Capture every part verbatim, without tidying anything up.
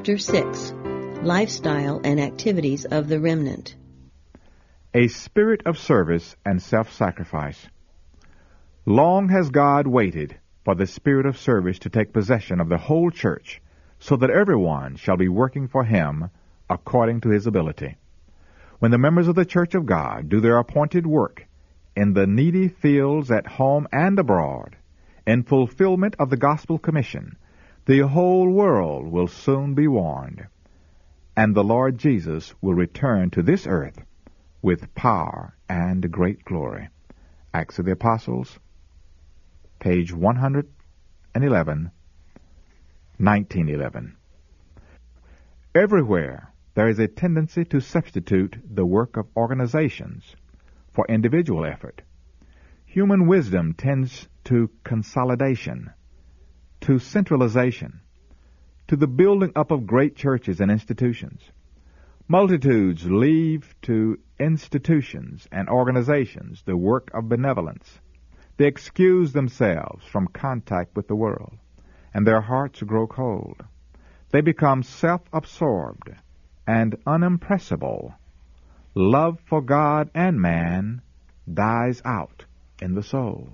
Chapter six, Lifestyle and Activities of the Remnant. A spirit of service and self-sacrifice. Long has God waited for the spirit of service to take possession of the whole church, so that everyone shall be working for Him according to his ability. When the members of the Church of God do their appointed work in the needy fields at home and abroad, in fulfillment of the gospel commission, the whole world will soon be warned, and the Lord Jesus will return to this earth with power and great glory. Acts of the Apostles, page one hundred eleven, nineteen eleven. Everywhere there is a tendency to substitute the work of organizations for individual effort. Human wisdom tends to consolidation, to centralization, to the building up of great churches and institutions. Multitudes leave to institutions and organizations the work of benevolence. They excuse themselves from contact with the world, and their hearts grow cold. They become self-absorbed and unimpressible. Love for God and man dies out in the soul.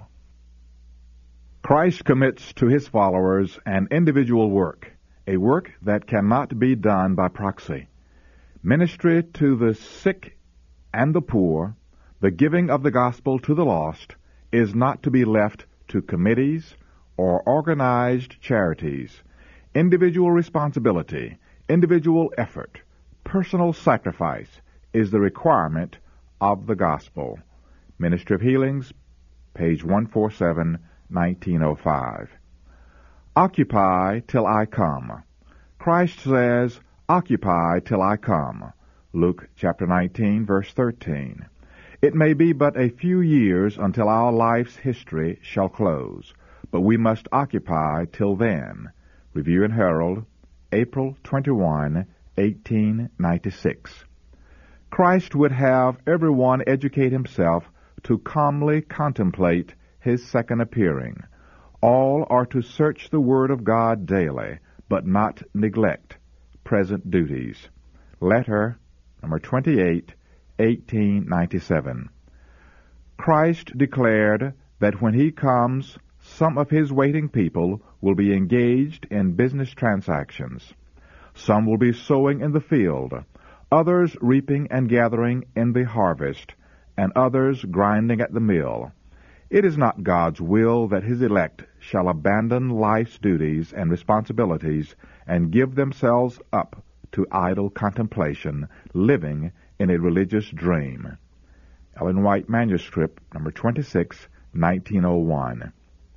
Christ commits to His followers an individual work, a work that cannot be done by proxy. Ministry to the sick and the poor, the giving of the gospel to the lost, is not to be left to committees or organized charities. Individual responsibility, individual effort, personal sacrifice is the requirement of the gospel. Ministry of Healings, page one forty-seven, nineteen oh five. Occupy till I come. Christ says, occupy till I come. Luke chapter nineteen, verse thirteen. It may be but a few years until our life's history shall close, but we must occupy till then. Review and Herald, April twenty-first, eighteen ninety-six. Christ would have everyone educate himself to calmly contemplate His second appearing. All are to search the Word of God daily, but not neglect present duties. Letter number twenty-eight, eighteen ninety-seven. Christ declared that when He comes, some of His waiting people will be engaged in business transactions. Some will be sowing in the field, others reaping and gathering in the harvest, and others grinding at the mill. It is not God's will that His elect shall abandon life's duties and responsibilities and give themselves up to idle contemplation, living in a religious dream. Ellen White Manuscript, number twenty-six, nineteen oh one.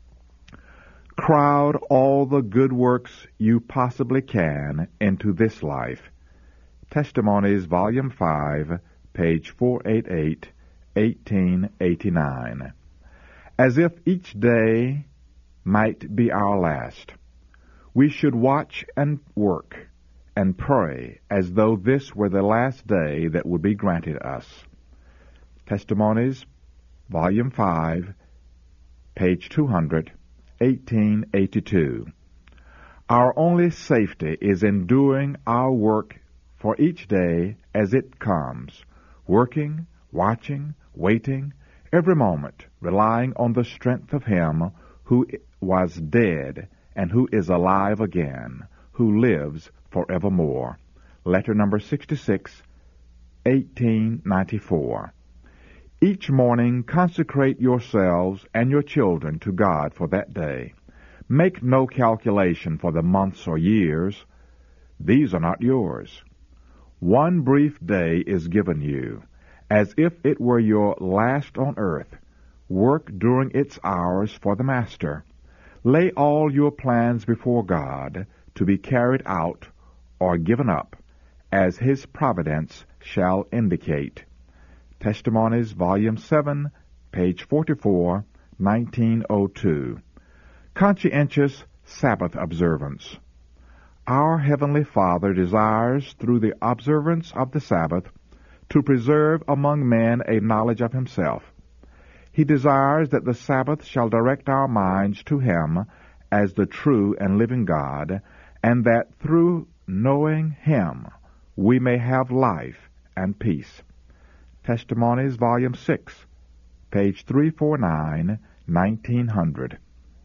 Crowd all the good works you possibly can into this life. Testimonies, Volume five, page four eighty-eight, eighteen eighty-nine. As if each day might be our last, we should watch and work and pray as though this were the last day that would be granted us. Testimonies, Volume five, page two hundred, eighteen eighty-two. Our only safety is in doing our work for each day as it comes, working, watching, waiting, every moment, relying on the strength of Him who was dead and who is alive again, who lives forevermore. Letter number sixty-six, eighteen ninety-four. Each morning consecrate yourselves and your children to God for that day. Make no calculation for the months or years. These are not yours. One brief day is given you, as if it were your last on earth. Work during its hours for the Master. Lay all your plans before God to be carried out or given up, as His providence shall indicate. Testimonies, Volume seven, page forty-four, nineteen oh two. Conscientious Sabbath observance. Our Heavenly Father desires, through the observance of the Sabbath, to preserve among men a knowledge of Himself. He desires that the Sabbath shall direct our minds to Him as the true and living God, and that through knowing Him, we may have life and peace. Testimonies, Volume six, page three forty-nine, nineteen hundred.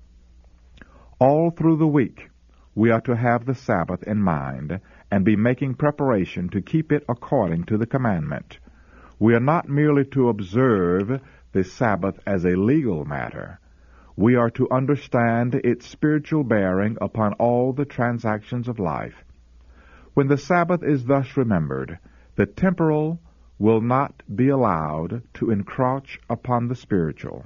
All through the week, we are to have the Sabbath in mind and be making preparation to keep it according to the commandment. We are not merely to observe the Sabbath as a legal matter. We are to understand its spiritual bearing upon all the transactions of life. When the Sabbath is thus remembered, the temporal will not be allowed to encroach upon the spiritual.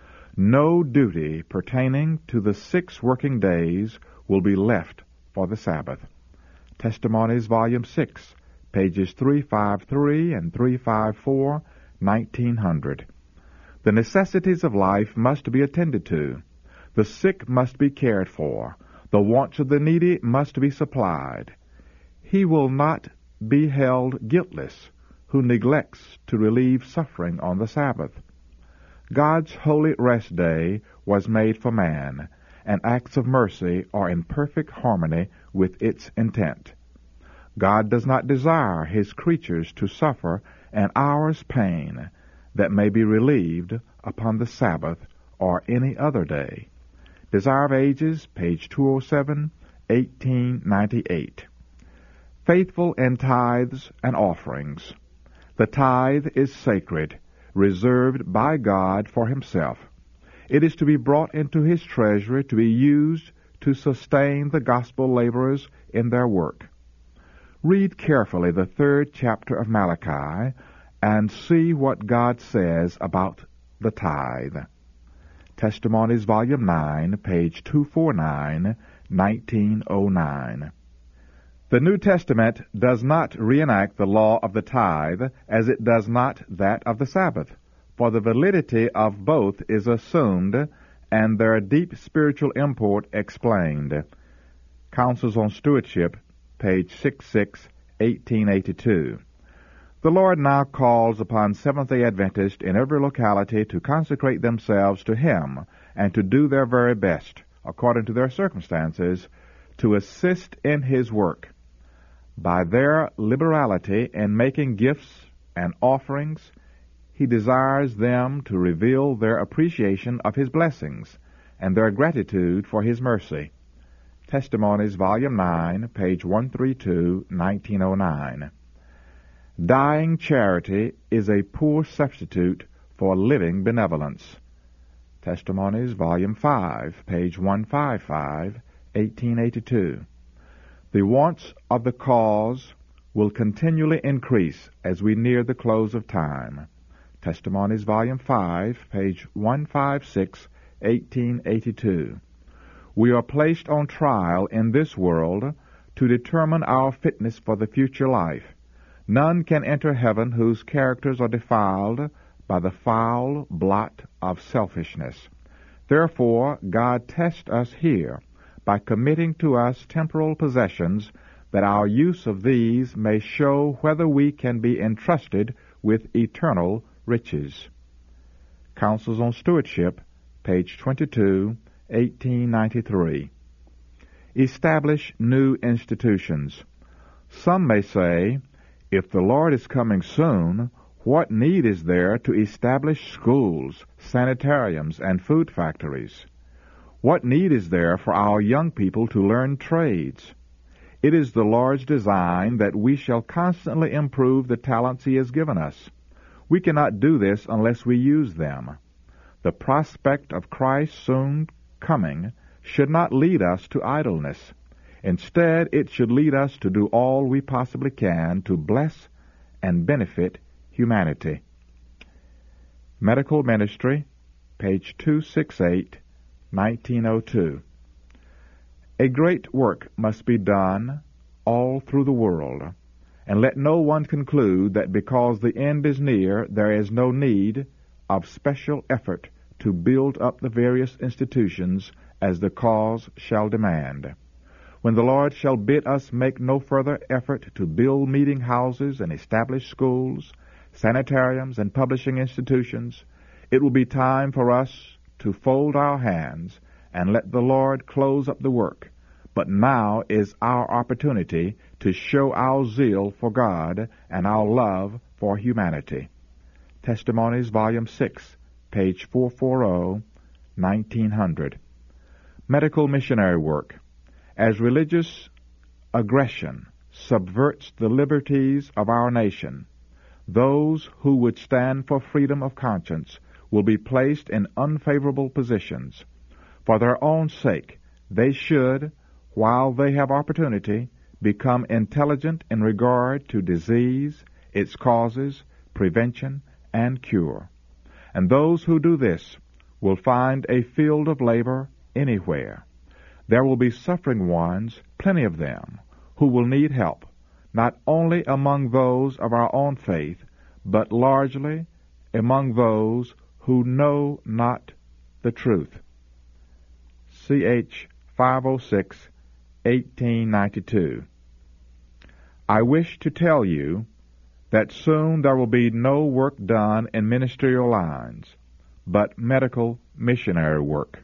No duty pertaining to the six working days will be left for the Sabbath. Testimonies, Volume six, pages three fifty-three and three fifty-four, nineteen hundred. The necessities of life must be attended to. The sick must be cared for. The wants of the needy must be supplied. He will not be held guiltless who neglects to relieve suffering on the Sabbath. God's holy rest day was made for man, and acts of mercy are in perfect harmony with its intent. God does not desire His creatures to suffer an hour's pain that may be relieved upon the Sabbath or any other day. Desire of Ages, page two oh seven, eighteen ninety-eight. Faithful in tithes and offerings. The tithe is sacred, reserved by God for Himself. It is to be brought into His treasury to be used to sustain the gospel laborers in their work. Read carefully the third chapter of Malachi and see what God says about the tithe. Testimonies, Volume nine, page two forty-nine, nineteen oh nine. The New Testament does not reenact the law of the tithe as it does not that of the Sabbath, for the validity of both is assumed and their deep spiritual import explained. Counsels on Stewardship, page sixty-six, eighteen eighty-two. The Lord now calls upon Seventh-day Adventists in every locality to consecrate themselves to Him and to do their very best, according to their circumstances, to assist in His work. By their liberality in making gifts and offerings, He desires them to reveal their appreciation of His blessings and their gratitude for His mercy. Testimonies, Volume nine, page one thirty-two, nineteen oh nine. Dying charity is a poor substitute for living benevolence. Testimonies, Volume five, page one fifty-five, eighteen eighty-two. The wants of the cause will continually increase as we near the close of time. Testimonies, Volume five, page one fifty-six, eighteen eighty-two. We are placed on trial in this world to determine our fitness for the future life. None can enter heaven whose characters are defiled by the foul blot of selfishness. Therefore, God tests us here by committing to us temporal possessions, that our use of these may show whether we can be entrusted with eternal riches. Counsels on Stewardship, page twenty-two, eighteen ninety-three. Establish new institutions. Some may say, if the Lord is coming soon, what need is there to establish schools, sanitariums, and food factories? What need is there for our young people to learn trades? It is the Lord's design that we shall constantly improve the talents He has given us. We cannot do this unless we use them. The prospect of Christ's soon coming should not lead us to idleness. Instead, it should lead us to do all we possibly can to bless and benefit humanity. Medical Ministry, page two sixty-eight, nineteen oh two. A great work must be done all through the world, and let no one conclude that because the end is near, there is no need of special effort to build up the various institutions as the cause shall demand. When the Lord shall bid us make no further effort to build meeting houses and establish schools, sanitariums, and publishing institutions, it will be time for us to fold our hands and let the Lord close up the work but now is our opportunity to show our zeal for God and our love for humanity. Testimonies, Volume six, page four forty, nineteen hundred. Medical missionary work. As religious aggression subverts the liberties of our nation, those who would stand for freedom of conscience will be placed in unfavorable positions. For their own sake, they should, while they have opportunity, become intelligent in regard to disease, its causes, prevention, and cure. And those who do this will find a field of labor anywhere. There will be suffering ones, plenty of them, who will need help, not only among those of our own faith, but largely among those who know not the truth. C H five oh six, eighteen ninety-two. I wish to tell you that soon there will be no work done in ministerial lines, but medical missionary work.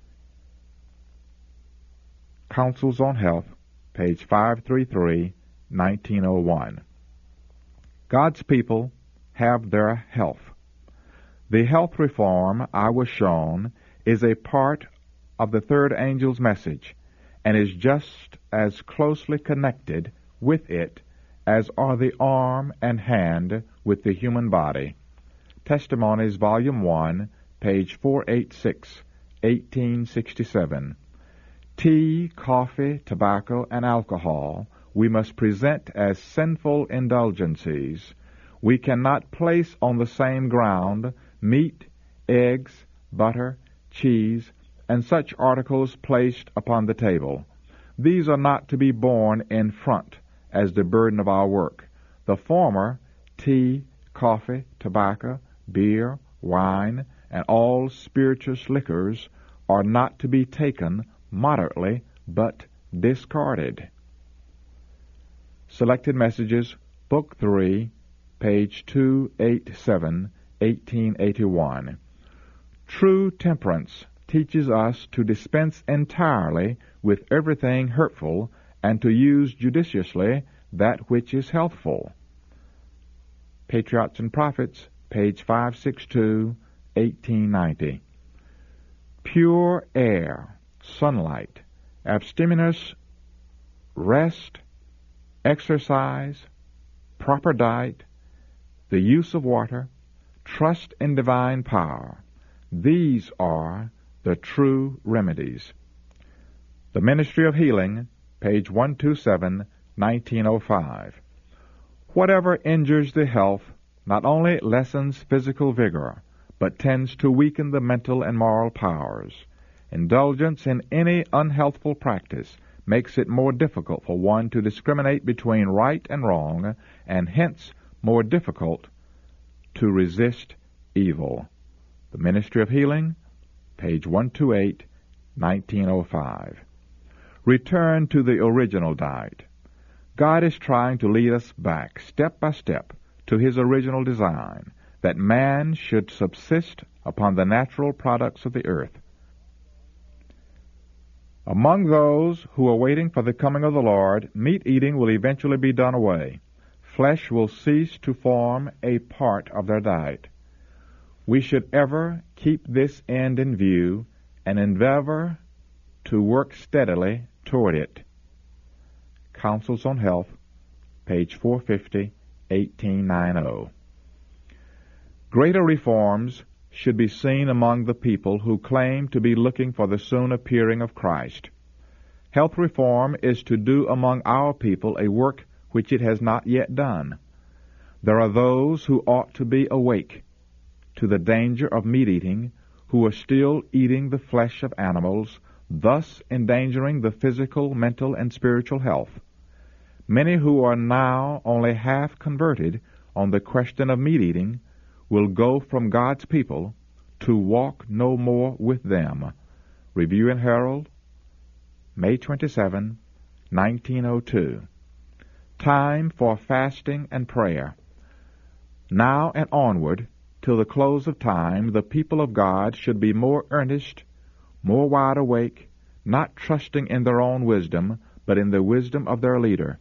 Counsels on Health, page five thirty-three, nineteen oh one. God's people have their health. The health reform I was shown is a part of the third angel's message, and is just as closely connected with it as are the arm and hand with the human body. Testimonies, Volume one, page four eighty-six, eighteen sixty-seven. Tea, coffee, tobacco, and alcohol we must present as sinful indulgences. We cannot place on the same ground meat, eggs, butter, cheese, and such articles placed upon the table. These are not to be borne in front as the burden of our work. The former, tea, coffee, tobacco, beer, wine, and all spirituous liquors, are not to be taken moderately, but discarded. Selected Messages, Book three, page two eighty-seven, eighteen eighty-one. True temperance teaches us to dispense entirely with everything hurtful and to use judiciously that which is healthful. Patriots and Prophets, page five sixty-two, eighteen ninety. Pure air, sunlight, abstemious rest, exercise, proper diet, the use of water, trust in divine power. These are the true remedies. The Ministry of Healing, page one twenty-seven, nineteen oh five. Whatever injures the health not only lessens physical vigor, but tends to weaken the mental and moral powers. Indulgence in any unhealthful practice makes it more difficult for one to discriminate between right and wrong, and hence more difficult to resist evil. The Ministry of Healing, page one twenty-eight, nineteen oh five. Return to the original diet. God is trying to lead us back, step by step, to His original design, that man should subsist upon the natural products of the earth. Among those who are waiting for the coming of the Lord, meat eating will eventually be done away. Flesh will cease to form a part of their diet. We should ever keep this end in view and endeavor to work steadily toward it. Counsels on Health, page four fifty, eighteen ninety. Greater reforms should be seen among the people who claim to be looking for the soon appearing of Christ. Health reform is to do among our people a work which it has not yet done. There are those who ought to be awake to the danger of meat eating, who are still eating the flesh of animals, thus endangering the physical, mental, and spiritual health. Many who are now only half converted on the question of meat eating will go from God's people to walk no more with them. Review and Herald, May twenty-seventh, nineteen oh two. Time for fasting and prayer. Now and onward, till the close of time, the people of God should be more earnest, more wide awake, not trusting in their own wisdom, but in the wisdom of their leader.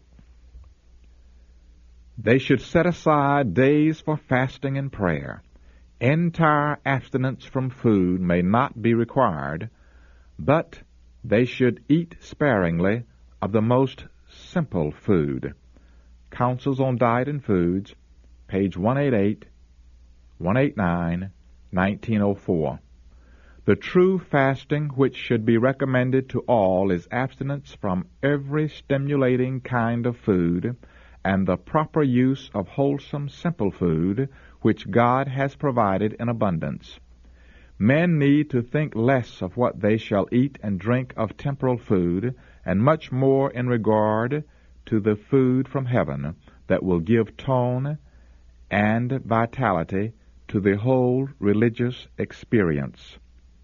They should set aside days for fasting and prayer. Entire abstinence from food may not be required, but they should eat sparingly of the most simple food. Counsels on Diet and Foods, page one eighty-eight, one eighty-nine, nineteen oh four. The true fasting which should be recommended to all is abstinence from every stimulating kind of food and the proper use of wholesome, simple food which God has provided in abundance. Men need to think less of what they shall eat and drink of temporal food, and much more in regard to the food from heaven that will give tone and vitality to the whole religious experience.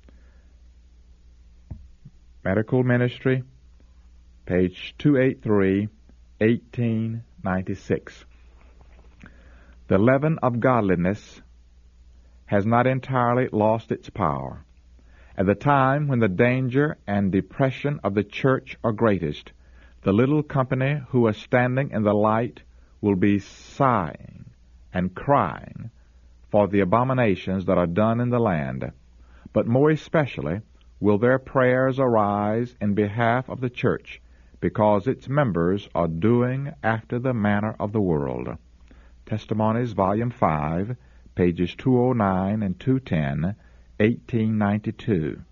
Medical Ministry, page two eighty-three, eighteen ninety-six. The leaven of godliness has not entirely lost its power. At the time when the danger and depression of the church are greatest, the little company who are standing in the light will be sighing and crying for the abominations that are done in the land, but more especially will their prayers arise in behalf of the church, because its members are doing after the manner of the world. Testimonies, Volume five, pages two oh nine and two ten, eighteen ninety-two.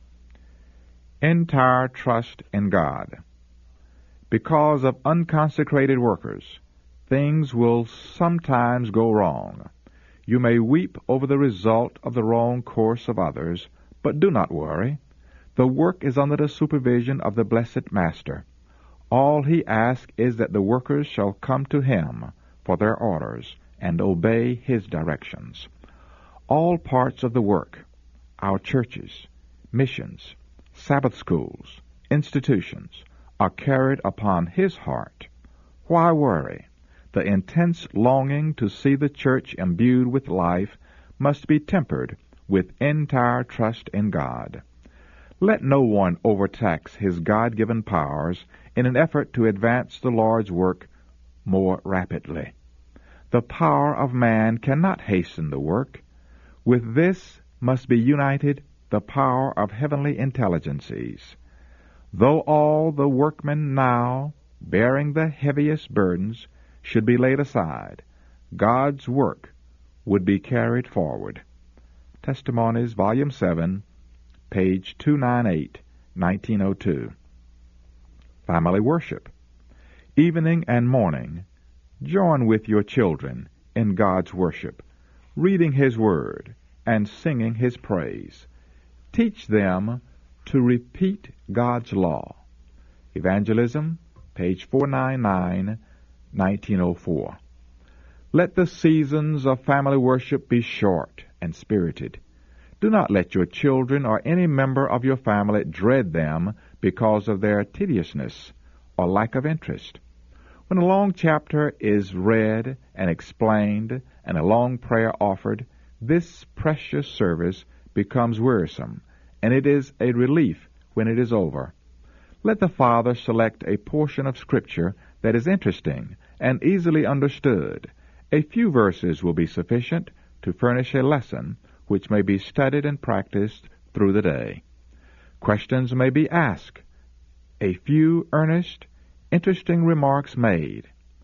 Entire trust in God. Because of unconsecrated workers, things will sometimes go wrong. You may weep over the result of the wrong course of others, but do not worry. The work is under the supervision of the blessed Master. All he asks is that the workers shall come to him for their orders and obey his directions. All parts of the work, our churches, missions, Sabbath schools, institutions, are carried upon his heart. Why worry? The intense longing to see the church imbued with life must be tempered with entire trust in God. Let no one overtax his God-given powers in an effort to advance the Lord's work more rapidly. The power of man cannot hasten the work. With this must be united the power of heavenly intelligences. Though all the workmen now, bearing the heaviest burdens, should be laid aside, God's work would be carried forward. Testimonies, Volume seven, page two ninety-eight, nineteen oh two. Family worship. Evening and morning, join with your children in God's worship, reading His Word and singing His praise. Teach them to repeat God's law. Evangelism, page four ninety-nine, nineteen oh four. Let the seasons of family worship be short and spirited. Do not let your children or any member of your family dread them because of their tediousness or lack of interest. When a long chapter is read and explained and a long prayer offered, this precious service becomes wearisome, and it is a relief when it is over. Let the father select a portion of Scripture that is interesting and easily understood. A few verses will be sufficient to furnish a lesson which may be studied and practiced through the day. Questions may be asked, a few earnest, interesting remarks made,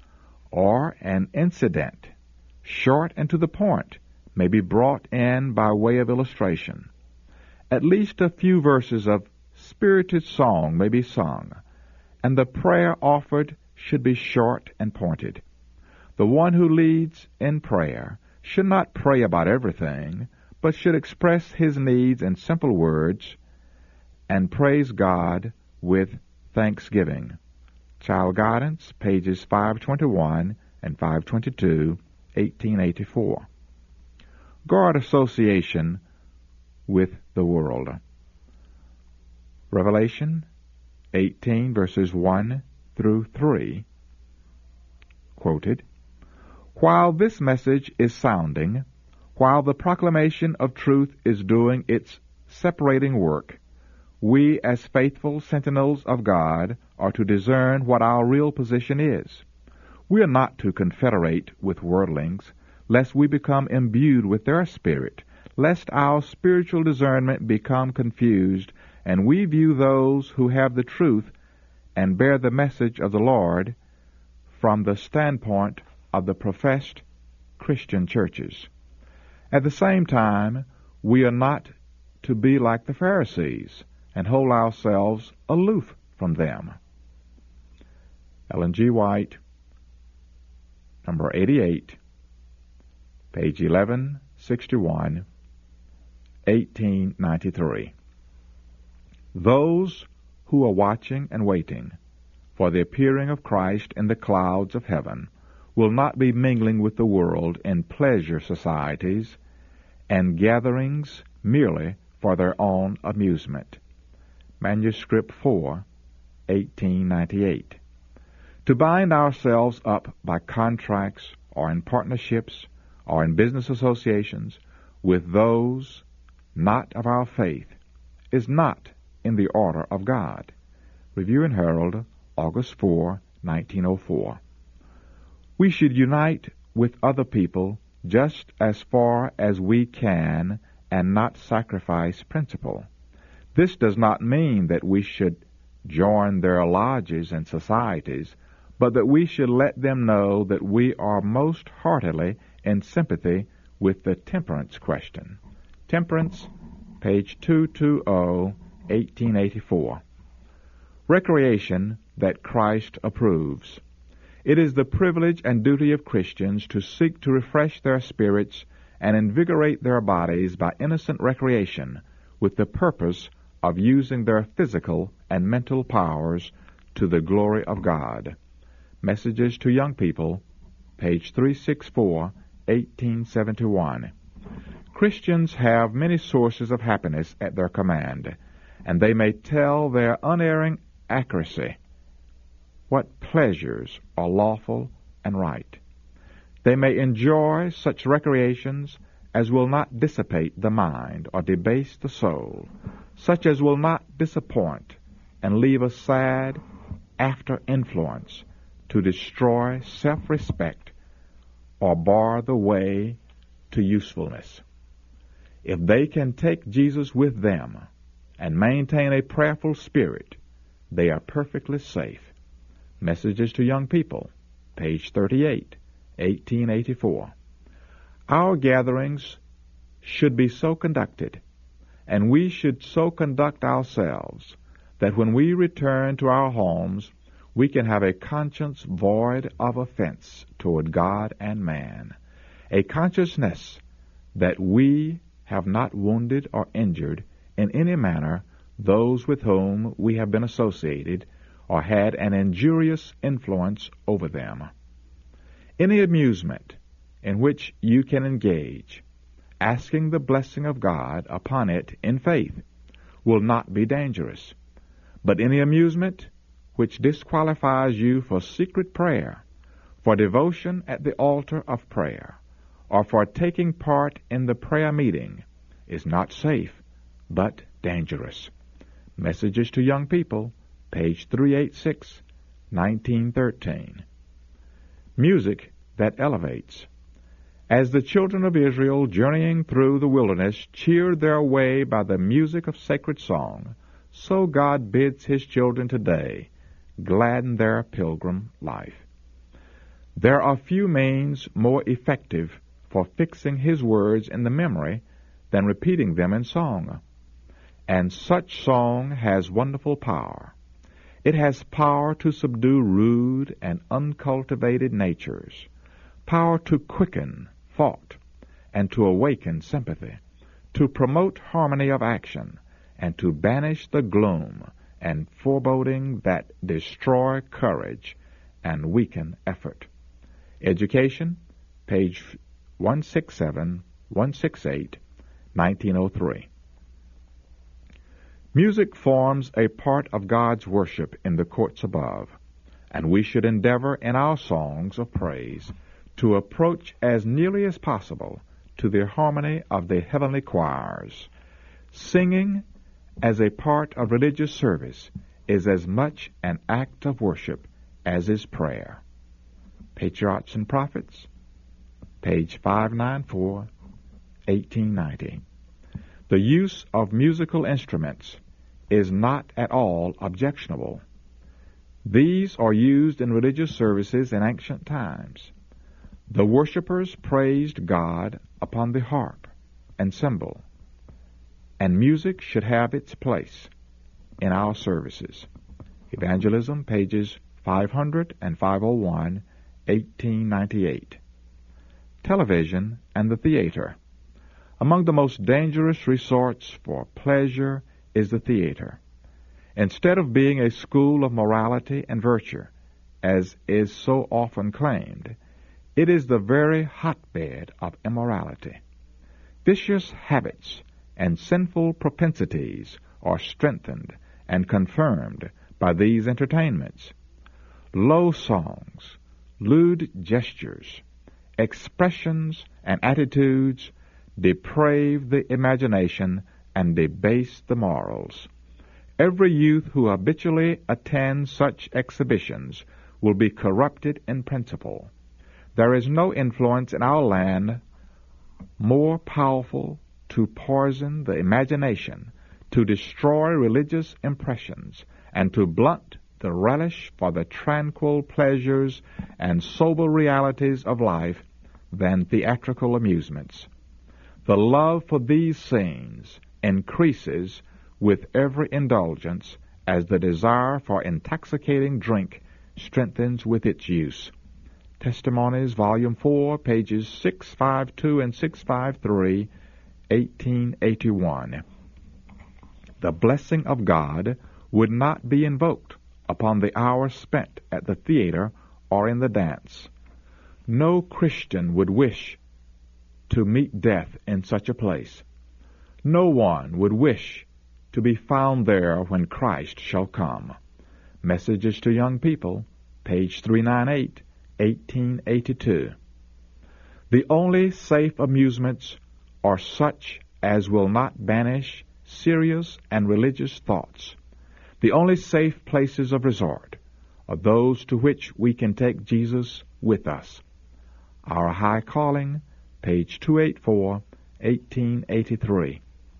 or an incident, short and to the point, may be brought in by way of illustration. At least a few verses of spirited song may be sung, and the prayer offered should be short and pointed. The one who leads in prayer should not pray about everything, but should express his needs in simple words and praise God with thanksgiving. Child Guidance, pages five twenty-one and five twenty-two, eighteen eighty-four. Guard association with the world. Revelation eighteen, verses one through three, quoted, While this message is sounding, while the proclamation of truth is doing its separating work, we, as faithful sentinels of God, are to discern what our real position is. We are not to confederate with worldlings, lest we become imbued with their spirit, lest our spiritual discernment become confused, and we view those who have the truth and bear the message of the Lord from the standpoint of the professed Christian churches. At the same time, we are not to be like the Pharisees and hold ourselves aloof from them. Ellen G. White, number eighty-eight, page eleven sixty-one, eighteen ninety-three. Those who are watching and waiting for the appearing of Christ in the clouds of heaven will not be mingling with the world in pleasure societies and gatherings merely for their own amusement. Manuscript four, eighteen ninety-eight. To bind ourselves up by contracts or in partnerships or in business associations with those not of our faith is not in the order of God. Review and Herald, August fourth, nineteen oh four. We should unite with other people just as far as we can and not sacrifice principle. This does not mean that we should join their lodges and societies, but that we should let them know that we are most heartily in sympathy with the temperance question. Temperance, page two twenty, eighteen eighty-four. Recreation that Christ approves. It is the privilege and duty of Christians to seek to refresh their spirits and invigorate their bodies by innocent recreation, with the purpose of using their physical and mental powers to the glory of God. Messages to Young People, page three sixty-four, eighteen seventy-one. Christians have many sources of happiness at their command, and they may tell their unerring accuracy what pleasures are lawful and right. They may enjoy such recreations as will not dissipate the mind or debase the soul, such as will not disappoint and leave a sad after influence to destroy self-respect or bar the way to usefulness. If they can take Jesus with them and maintain a prayerful spirit, they are perfectly safe. Messages to Young People, page thirty-eight, eighteen eighty-four. Our gatherings should be so conducted, and we should so conduct ourselves, that when we return to our homes, we can have a conscience void of offense toward God and man, a consciousness that we have not wounded or injured in any manner those with whom we have been associated or had an injurious influence over them. Any amusement in which you can engage, asking the blessing of God upon it in faith, will not be dangerous. But any amusement which disqualifies you for secret prayer, for devotion at the altar of prayer, or for taking part in the prayer meeting, is not safe, but dangerous. Messages to Young People, page three eighty-six, nineteen thirteen. Music that elevates. As the children of Israel, journeying through the wilderness, cheered their way by the music of sacred song, so God bids His children today gladden their pilgrim life. There are few means more effective for fixing His words in the memory than repeating them in song. And such song has wonderful power. It has power to subdue rude and uncultivated natures, power to quicken thought and to awaken sympathy, to promote harmony of action, and to banish the gloom and foreboding that destroy courage and weaken effort. Education, page one sixty-seven, one sixty-eight, nineteen oh three. Music forms a part of God's worship in the courts above, and we should endeavor in our songs of praise to approach as nearly as possible to the harmony of the heavenly choirs, singing as a part of religious service is as much an act of worship as is prayer. Patriarchs and Prophets, page five ninety-four, eighteen ninety. The use of musical instruments is not at all objectionable. These are used in religious services in ancient times. The worshippers praised God upon the harp and cymbal, and music should have its place in our services. Evangelism, pages five hundred and five oh one, eighteen ninety-eight. Television and the theater. Among the most dangerous resorts for pleasure is the theater. Instead of being a school of morality and virtue, as is so often claimed, it is the very hotbed of immorality. Vicious habits and sinful propensities are strengthened and confirmed by these entertainments. Low songs, lewd gestures, expressions, and attitudes deprave the imagination and debase the morals. Every youth who habitually attends such exhibitions will be corrupted in principle. There is no influence in our land more powerful to poison the imagination, to destroy religious impressions, and to blunt the relish for the tranquil pleasures and sober realities of life than theatrical amusements. The love for these scenes increases with every indulgence as the desire for intoxicating drink strengthens with its use. Testimonies, Volume four, pages six fifty-two and six fifty-three, eighteen eighty-one. The blessing of God would not be invoked upon the hour spent at the theater or in the dance. No Christian would wish to meet death in such a place. No one would wish to be found there when Christ shall come. Messages to Young People, page three ninety-eight, eighteen eighty-two. The only safe amusements are such as will not banish serious and religious thoughts. The only safe places of resort are those to which we can take Jesus with us. Our High Calling, page two eighty-four, eighteen eighty-three.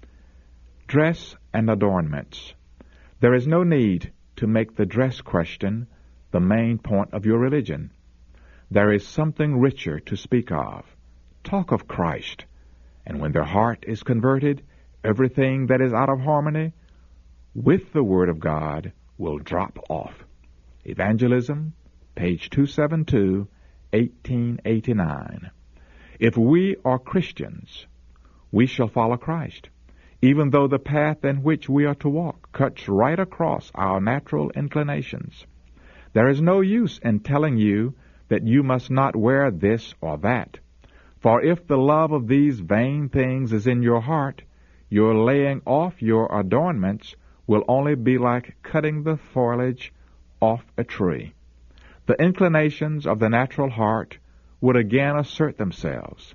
Dress and adornments. There is no need to make the dress question the main point of your religion. There is something richer to speak of. Talk of Christ, and when their heart is converted, everything that is out of harmony with the Word of God will drop off. Evangelism, page two seventy-two, eighteen eighty-nine. If we are Christians, we shall follow Christ, even though the path in which we are to walk cuts right across our natural inclinations. There is no use in telling you that you must not wear this or that, for if the love of these vain things is in your heart, your laying off your adornments will only be like cutting the foliage off a tree. The inclinations of the natural heart would again assert themselves.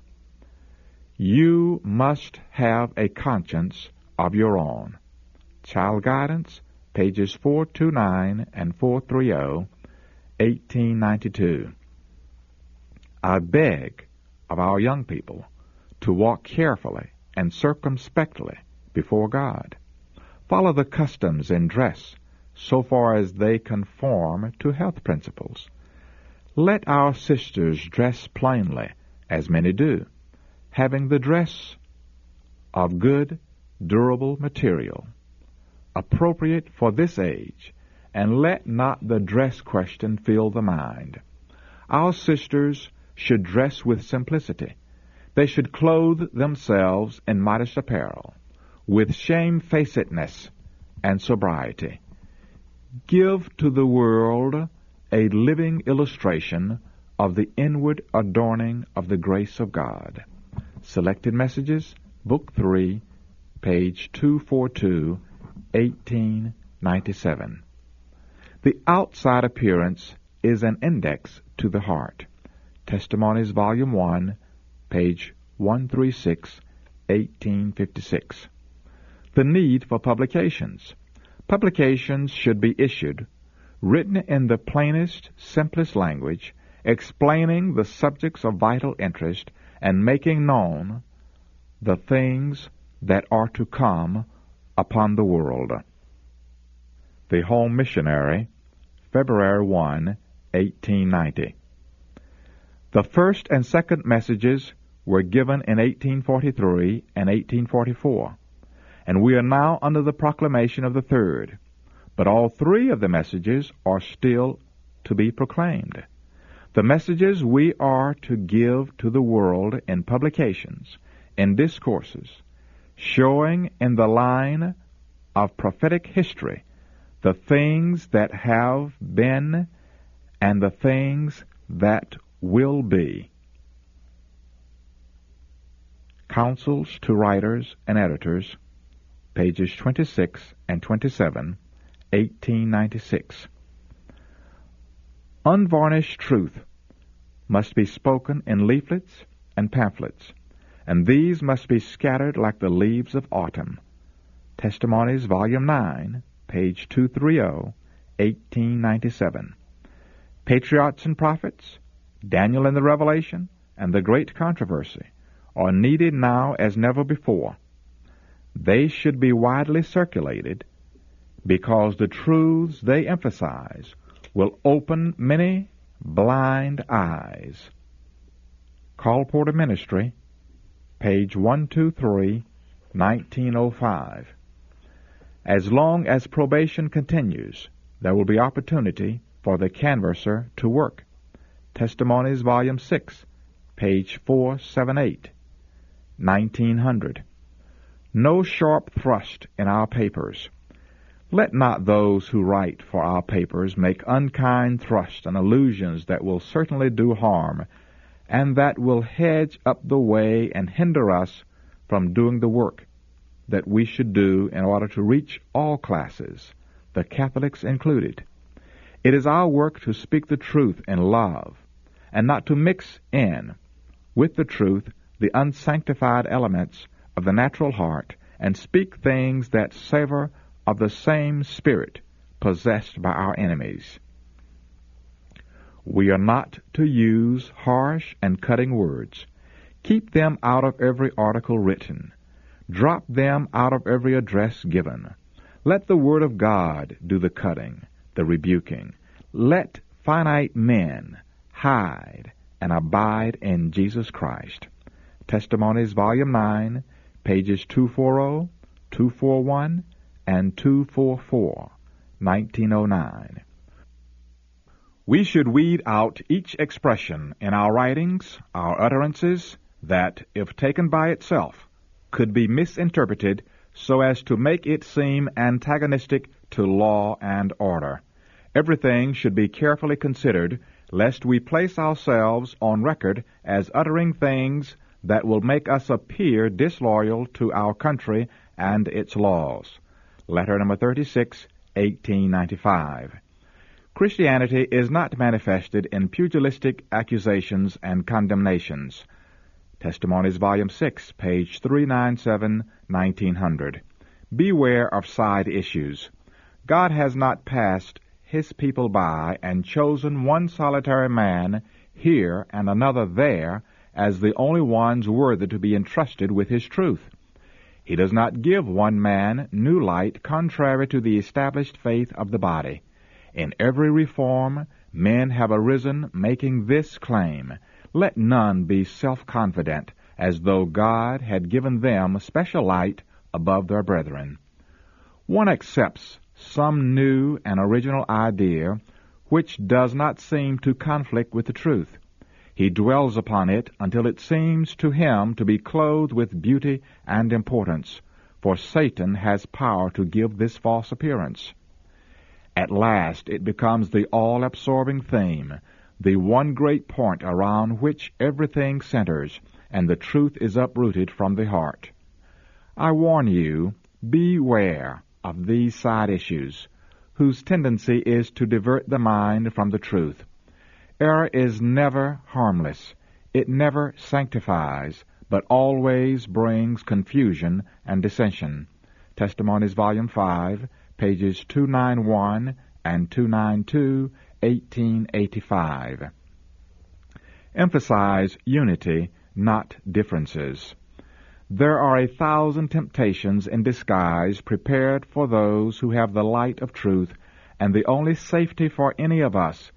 You must have a conscience of your own. Child Guidance, pages four twenty-nine and four thirty, eighteen ninety-two. I beg of our young people to walk carefully and circumspectly before God. Follow the customs in dress so far as they conform to health principles. Let our sisters dress plainly, as many do, having the dress of good, durable material, appropriate for this age, and let not the dress question fill the mind. Our sisters should dress with simplicity. They should clothe themselves in modest apparel, with shamefacedness and sobriety. Give to the world a living illustration of the inward adorning of the grace of God. Selected Messages, Book three, page two forty-two, eighteen ninety-seven. The outside appearance is an index to the heart. Testimonies, Volume one, page one thirty-six, eighteen fifty-six. The need for publications. Publications should be issued, written in the plainest, simplest language, explaining the subjects of vital interest and making known the things that are to come upon the world. The Home Missionary, February first, eighteen ninety. The first and second messages were given in eighteen forty-three and eighteen forty-four, and we are now under the proclamation of the third, but all three of the messages are still to be proclaimed. The messages we are to give to the world in publications, in discourses, showing in the line of prophetic history the things that have been and the things that will be. Counsels to Writers and Editors, pages twenty-six and twenty-seven, eighteen ninety-six. Unvarnished truth must be spoken in leaflets and pamphlets, and these must be scattered like the leaves of autumn. Testimonies, Volume nine, page two thirty, eighteen ninety-seven. Patriots and Prophets, Daniel and the Revelation, and the Great Controversy are needed now as never before. They should be widely circulated because the truths they emphasize will open many blind eyes. Colporteur Ministry, page one twenty-three, nineteen oh five. As long as probation continues, there will be opportunity for the canvasser to work. Testimonies, Volume six, page four seventy-eight, nineteen hundred. No sharp thrust in our papers. Let not those who write for our papers make unkind thrusts and allusions that will certainly do harm, and that will hedge up the way and hinder us from doing the work that we should do in order to reach all classes, the Catholics included. It is our work to speak the truth in love, and not to mix in with the truth the unsanctified elements of the natural heart, and speak things that savor of the same spirit possessed by our enemies. We are not to use harsh and cutting words. Keep them out of every article written. Drop them out of every address given. Let the Word of God do the cutting, the rebuking. Let finite men hide and abide in Jesus Christ. Testimonies, Volume nine, pages two forty, two forty-one, and two forty-four, nineteen oh nine. We should weed out each expression in our writings, our utterances, that, if taken by itself, could be misinterpreted so as to make it seem antagonistic to law and order. Everything should be carefully considered, lest we place ourselves on record as uttering things that will make us appear disloyal to our country and its laws. Letter number thirty-six, eighteen ninety-five. Christianity is not manifested in pugilistic accusations and condemnations. Testimonies, Volume six, page three ninety-seven, nineteen hundred. Beware of side issues. God has not passed His people by and chosen one solitary man here and another there as the only ones worthy to be entrusted with His truth. He does not give one man new light contrary to the established faith of the body. In every reform, men have arisen making this claim: let none be self-confident, as though God had given them special light above their brethren. One accepts some new and original idea which does not seem to conflict with the truth. He dwells upon it until it seems to him to be clothed with beauty and importance, for Satan has power to give this false appearance. At last it becomes the all-absorbing theme, the one great point around which everything centers, and the truth is uprooted from the heart. I warn you, beware of these side issues, whose tendency is to divert the mind from the truth. Error is never harmless. It never sanctifies, but always brings confusion and dissension. Testimonies, Volume five, pages two ninety-one and two ninety-two, eighteen eighty-five. Emphasize unity, not differences. There are a thousand temptations in disguise prepared for those who have the light of truth, and the only safety for any of us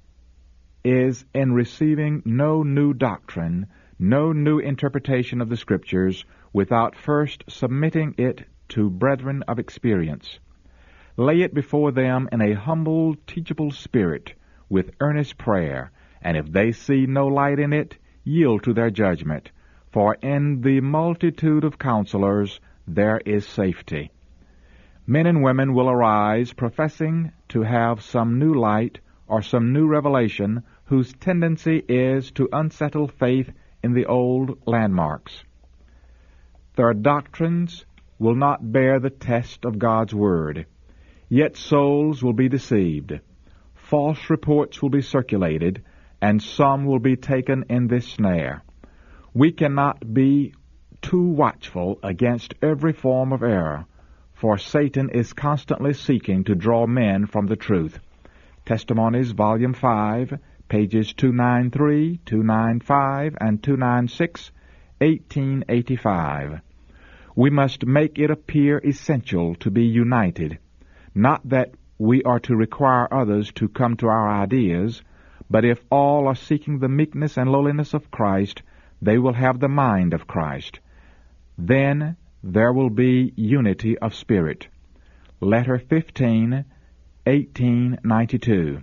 is in receiving no new doctrine, no new interpretation of the Scriptures, without first submitting it to brethren of experience. Lay it before them in a humble, teachable spirit, with earnest prayer, and if they see no light in it, yield to their judgment. For in the multitude of counselors there is safety. Men and women will arise professing to have some new light or some new revelation whose tendency is to unsettle faith in the old landmarks. Their doctrines will not bear the test of God's Word, yet souls will be deceived. False reports will be circulated, and some will be taken in this snare. We cannot be too watchful against every form of error, for Satan is constantly seeking to draw men from the truth. Testimonies, Volume five, pages two ninety-three, two ninety-five, and two ninety-six, eighteen eighty-five. We must make it appear essential to be united, not that we are to require others to come to our ideas, but if all are seeking the meekness and lowliness of Christ, they will have the mind of Christ. Then there will be unity of spirit. Letter fifteen, eighteen ninety-two.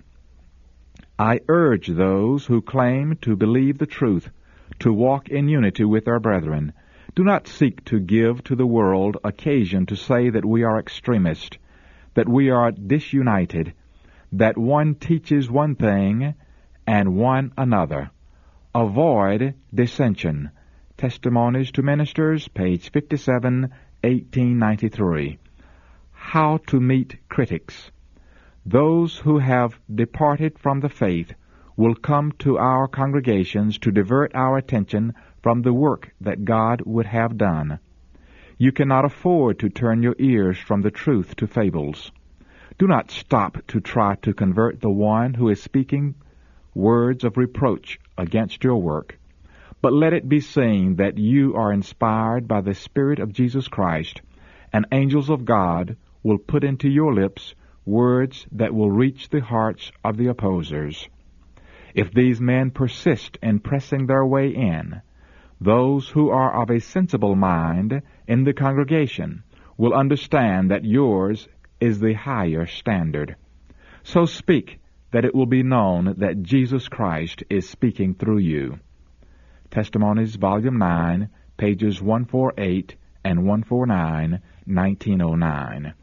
I urge those who claim to believe the truth to walk in unity with their brethren. Do not seek to give to the world occasion to say that we are extremist, that we are disunited, that one teaches one thing and one another. Avoid dissension. Testimonies to Ministers, page fifty-seven, eighteen ninety-three. How to meet critics. Those who have departed from the faith will come to our congregations to divert our attention from the work that God would have done. You cannot afford to turn your ears from the truth to fables. Do not stop to try to convert the one who is speaking words of reproach against your work, but let it be seen that you are inspired by the Spirit of Jesus Christ, and angels of God will put into your lips words that will reach the hearts of the opposers. If these men persist in pressing their way in, those who are of a sensible mind in the congregation will understand that yours is the higher standard. So speak that it will be known that Jesus Christ is speaking through you. Testimonies, Volume nine, pages one forty-eight and one forty-nine, nineteen oh nine.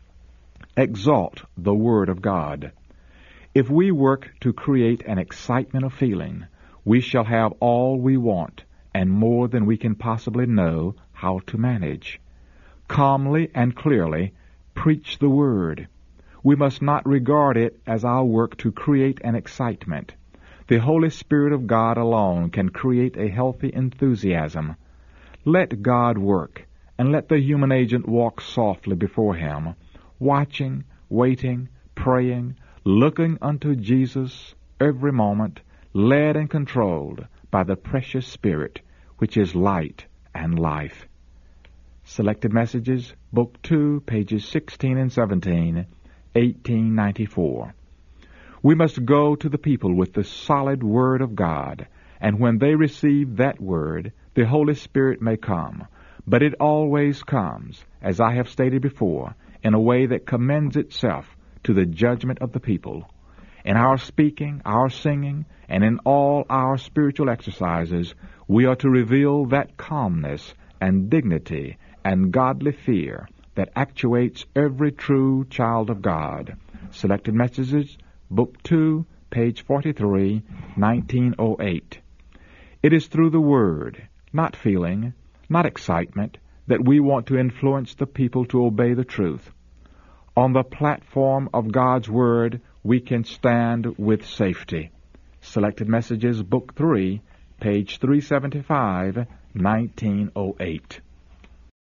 Exalt the Word of God. If we work to create an excitement of feeling, we shall have all we want and more than we can possibly know how to manage. Calmly and clearly preach the Word. We must not regard it as our work to create an excitement. The Holy Spirit of God alone can create a healthy enthusiasm. Let God work, and let the human agent walk softly before Him, watching, waiting, praying, looking unto Jesus every moment, led and controlled by the precious Spirit, which is light and life. Selected Messages, Book two, pages sixteen and seventeen, eighteen ninety-four. We must go to the people with the solid Word of God, and when they receive that Word, the Holy Spirit may come. But it always comes, as I have stated before, in a way that commends itself to the judgment of the people. In our speaking, our singing, and in all our spiritual exercises, we are to reveal that calmness and dignity and godly fear that actuates every true child of God. Selected Messages, Book two, page forty-three, nineteen oh eight. It is through the Word, not feeling, not excitement, that we want to influence the people to obey the truth. On the platform of God's Word, we can stand with safety. Selected Messages, Book three, page three seventy-five, nineteen oh eight.